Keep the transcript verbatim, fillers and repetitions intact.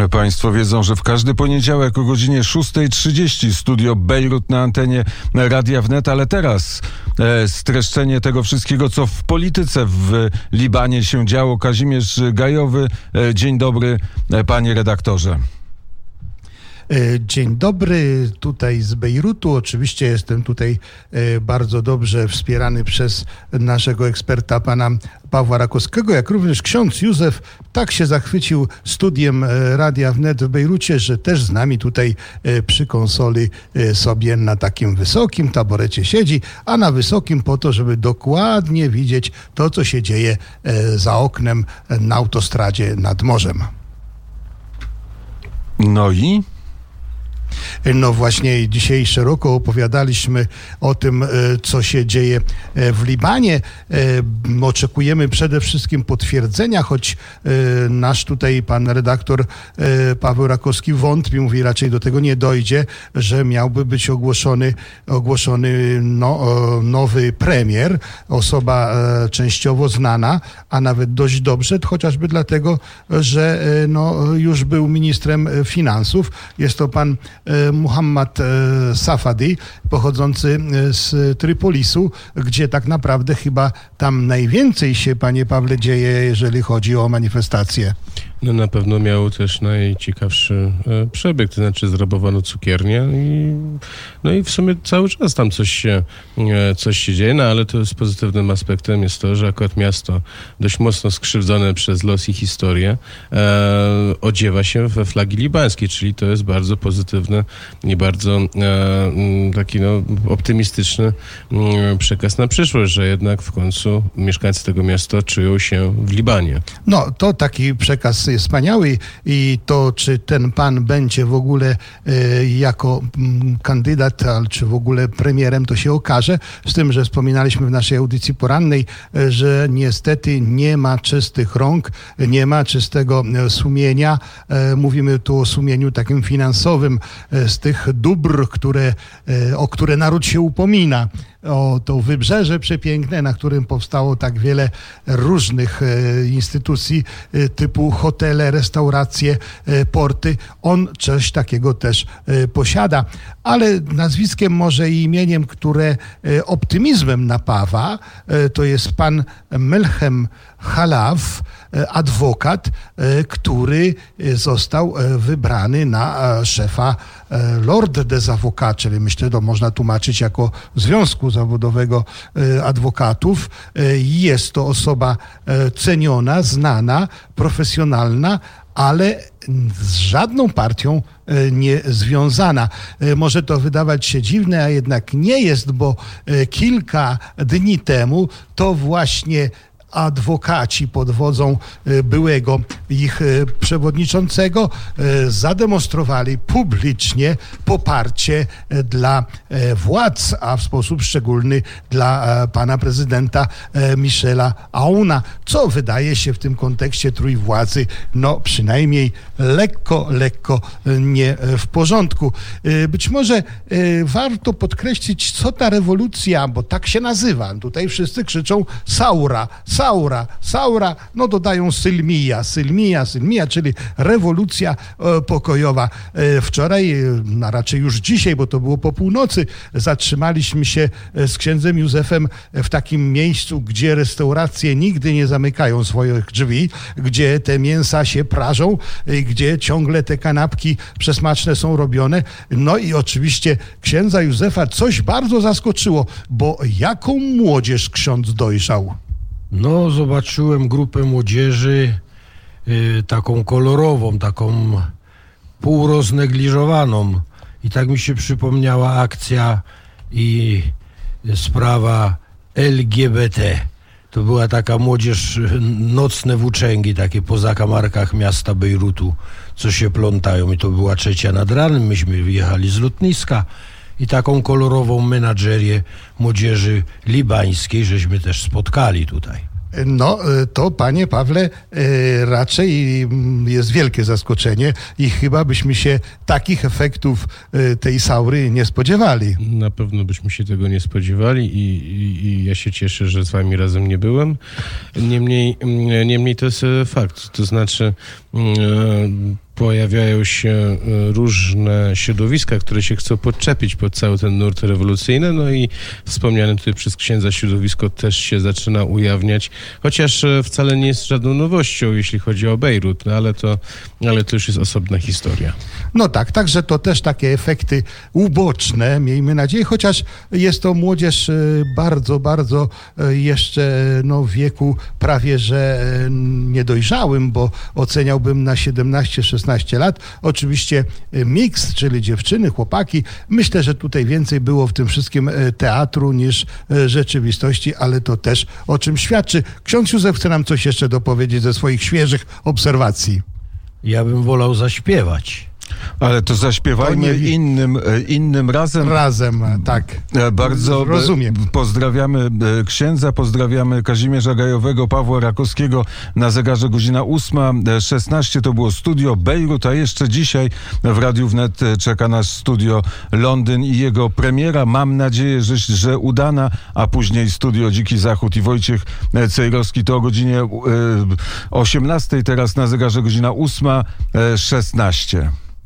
Państwo wiedzą, że w każdy poniedziałek o godzinie szósta trzydzieści studio Bejrut na antenie Radia Wnet, ale teraz e, streszczenie tego wszystkiego, co w polityce w Libanie się działo. Kazimierz Gajowy, e, dzień dobry, e, panie redaktorze. Dzień dobry, tutaj z Bejrutu. Oczywiście jestem tutaj bardzo dobrze wspierany przez naszego eksperta, pana Pawła Rakowskiego, jak również ksiądz Józef tak się zachwycił studiem Radia Wnet w Bejrucie, że też z nami tutaj przy konsoli sobie na takim wysokim taborecie siedzi, a na wysokim po to, żeby dokładnie widzieć to, co się dzieje za oknem na autostradzie nad morzem. No i? No właśnie dzisiaj szeroko opowiadaliśmy o tym, co się dzieje w Libanie. Oczekujemy przede wszystkim potwierdzenia, choć nasz tutaj pan redaktor Paweł Rakowski wątpi, mówi raczej do tego nie dojdzie, że miałby być ogłoszony, ogłoszony no, nowy premier, osoba częściowo znana, a nawet dość dobrze, chociażby dlatego, że no, już był ministrem finansów. Jest to pan Muhammad Safadi, pochodzący z Trypolisu, gdzie tak naprawdę chyba tam najwięcej się, panie Pawle, dzieje, jeżeli chodzi o manifestacje. No na pewno miał też najciekawszy przebieg, to znaczy zrabowano cukiernię i no i w sumie cały czas tam coś się, coś się dzieje, no ale to z pozytywnym aspektem jest to, że akurat miasto dość mocno skrzywdzone przez los i historię e, odziewa się we flagi libańskiej, czyli to jest bardzo pozytywny i bardzo e, taki no, optymistyczny e, przekaz na przyszłość, że jednak w końcu mieszkańcy tego miasta czują się w Libanie. No to taki przekaz jest wspaniały i to, czy ten pan będzie w ogóle e, jako m, kandydat, czy w ogóle premierem, to się okaże. Z tym, że wspominaliśmy w naszej audycji porannej, e, że niestety nie ma czystych rąk, nie ma czystego e, sumienia. E, mówimy tu o sumieniu takim finansowym e, z tych dóbr, które, e, o które naród się upomina. O to wybrzeże przepiękne, na którym powstało tak wiele różnych e, instytucji e, typu hotele, restauracje, e, porty. On coś takiego też e, posiada, ale nazwiskiem może i imieniem, które e, optymizmem napawa, e, to jest pan Melhem Halaf, adwokat, który został wybrany na szefa Lord des Avocats, czyli myślę, to można tłumaczyć jako Związku Zawodowego Adwokatów. Jest to osoba ceniona, znana, profesjonalna, ale z żadną partią nie związana. Może to wydawać się dziwne, a jednak nie jest, bo kilka dni temu to właśnie adwokaci pod wodzą byłego ich przewodniczącego zademonstrowali publicznie poparcie dla władz, a w sposób szczególny dla pana prezydenta Michela Aouna, co wydaje się w tym kontekście trójwładzy no przynajmniej lekko, lekko nie w porządku. Być może warto podkreślić, co ta rewolucja, bo tak się nazywa, tutaj wszyscy krzyczą Saura, Saura, Saura, no dodają Sylmija, Sylmija, Sylmija, czyli rewolucja e, pokojowa. E, wczoraj, a raczej już dzisiaj, bo to było po północy, zatrzymaliśmy się z księdzem Józefem w takim miejscu, gdzie restauracje nigdy nie zamykają swoich drzwi, gdzie te mięsa się prażą, e, gdzie ciągle te kanapki przesmaczne są robione. No i oczywiście księdza Józefa coś bardzo zaskoczyło, bo jaką młodzież ksiądz dojrzał? No, zobaczyłem grupę młodzieży y, taką kolorową, taką półroznegliżowaną i tak mi się przypomniała akcja i sprawa L G B T. To była taka młodzież, nocne włóczęgi takie po zakamarkach miasta Bejrutu, co się plątają i to była trzecia nad ranem, myśmy wyjechali z lotniska i taką kolorową menadżerię młodzieży libańskiej żeśmy też spotkali tutaj. No to, panie Pawle, raczej jest wielkie zaskoczenie i chyba byśmy się takich efektów tej saury nie spodziewali. Na pewno byśmy się tego nie spodziewali i, i, i ja się cieszę, że z wami razem nie byłem. Niemniej, niemniej to jest fakt, to znaczy pojawiają się różne środowiska, które się chcą podczepić pod cały ten nurt rewolucyjny, no i wspomniane tutaj przez księdza środowisko też się zaczyna ujawniać, chociaż wcale nie jest żadną nowością, jeśli chodzi o Bejrut, no ale to, ale to już jest osobna historia. No tak, także to też takie efekty uboczne, miejmy nadzieję, chociaż jest to młodzież bardzo, bardzo jeszcze no, w wieku prawie że niedojrzałym, bo oceniałbym na siedemnaście szesnaście lat. Oczywiście miks, czyli dziewczyny, chłopaki. Myślę, że tutaj więcej było w tym wszystkim teatru niż rzeczywistości, ale to też o czym świadczy. Ksiądz Józef chce nam coś jeszcze dopowiedzieć ze swoich świeżych obserwacji. Ja bym wolał zaśpiewać. Ale to zaśpiewajmy To nie... innym, innym razem. Razem, tak. Bardzo rozumiem. Pozdrawiamy księdza, pozdrawiamy Kazimierza Gajowego, Pawła Rakowskiego. Na zegarze godzina ósma szesnaście to było studio Bejrut, a jeszcze dzisiaj w Radiu Wnet czeka nas studio Londyn i jego premiera. Mam nadzieję, że, że udana, a później studio Dziki Zachód i Wojciech Cejrowski. To o godzinie osiemnastej, teraz na zegarze godzina ósma szesnaście.